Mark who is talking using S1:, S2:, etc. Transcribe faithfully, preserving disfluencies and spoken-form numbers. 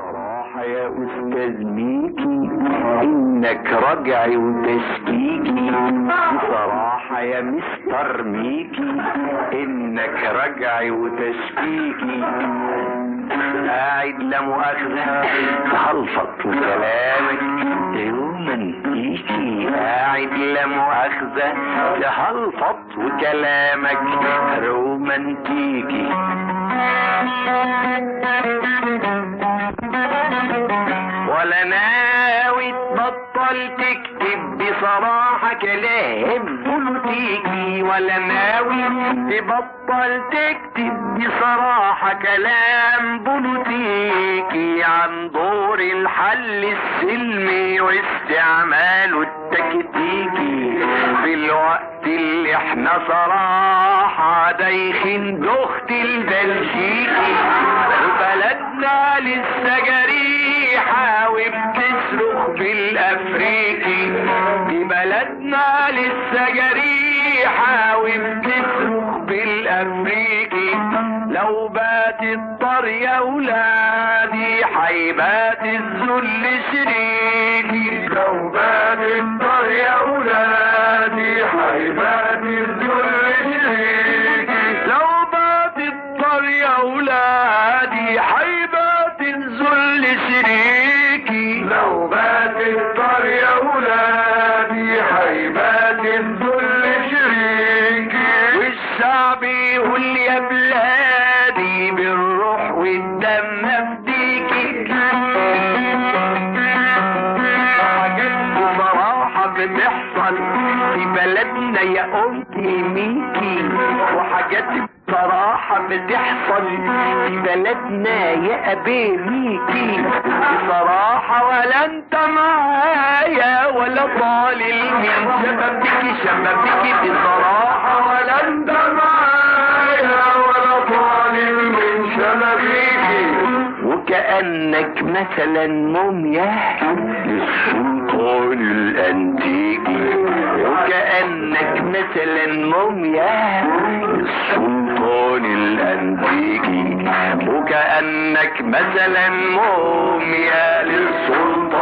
S1: بصراحة يا أستاذ ميكي إنك رجعي وتشكيكي. بصراحة يا مستر ميكي إنك رجعي وتشكيكي. قاعد لا مؤاخذة تهلفط وكلامك رومانتيكي. قاعد لا مؤاخذة تهلفط وكلامك رومانتيكي. ولا ناوي تبطل تكتب بصراحة كلام بوليتيكي. ولا ناوي تبطل تكتب بصراحة كلام بوليتيكي عن دور الحل السلمي واستعماله التكتيكي في الوقت اللي احنا صراحة دايخين دخت البلجيكي. وبلدنا لسه جريحة وبتصرخ بالافريقي. دي بلدنا لسه جريحة وبتصرخ بالافريقي. لو بات الطر يا ولادي حيبات الذل شريكي. لو بات الطر يا ولادي حيبات الذل شريكي. لو بات الطر يا ولادي حيبات الذل شريكي. لو بات الطر يا ولادي حيبات الذل شريكي. والشعب يقول يا بلادي بالروح والدم افديكي. حاجات بصراحة بتحصل في بلدنا يا أمي ميكي. وحاجات بصراحة بتحصل في بلدنا يا أبي ميكي. بصراحة ولا انت معايا ولا طالل من شبابك شبابك. بصراحة ولا انت معايا ولا طالل من شبابك. وكأنك مثلا موميا للسلطان الأنتيكي. وكأنك مثلا موميا للسلطان الأنتيكي. وكأنك مثلا موميا للسلطان